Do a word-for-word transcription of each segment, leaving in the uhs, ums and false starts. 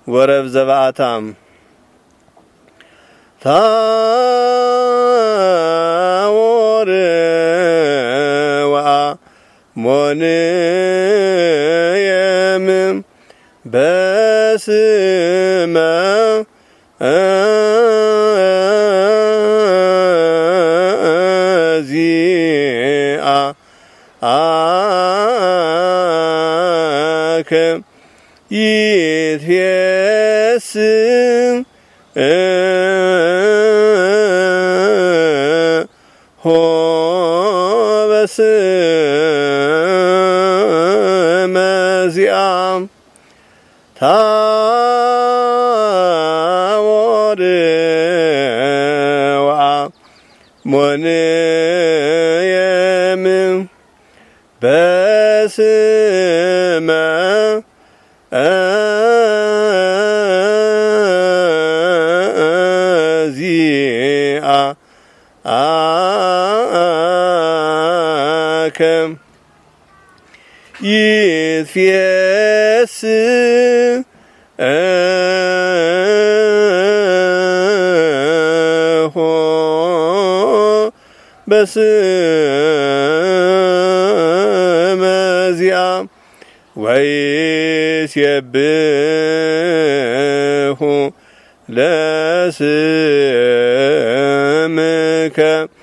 ወረብ ዘባታም ታወር ዋ ሞንየም በስመ ዚአ አከ ይትፌስም ሆ በስመ ዚአም ታወር ዋ ሞንየም በስመ ዚአ አከ ይትፌስም ሆ በስመ ዚአም ወይሴብሑ ለስምከ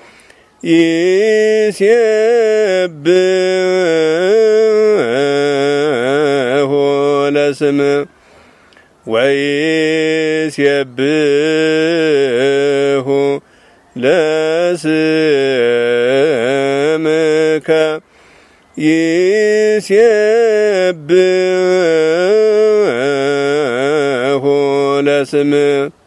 ይሴብሑ ለስምከ ወይሴብሑ ለስምከ ይሴብሑ ለስምከ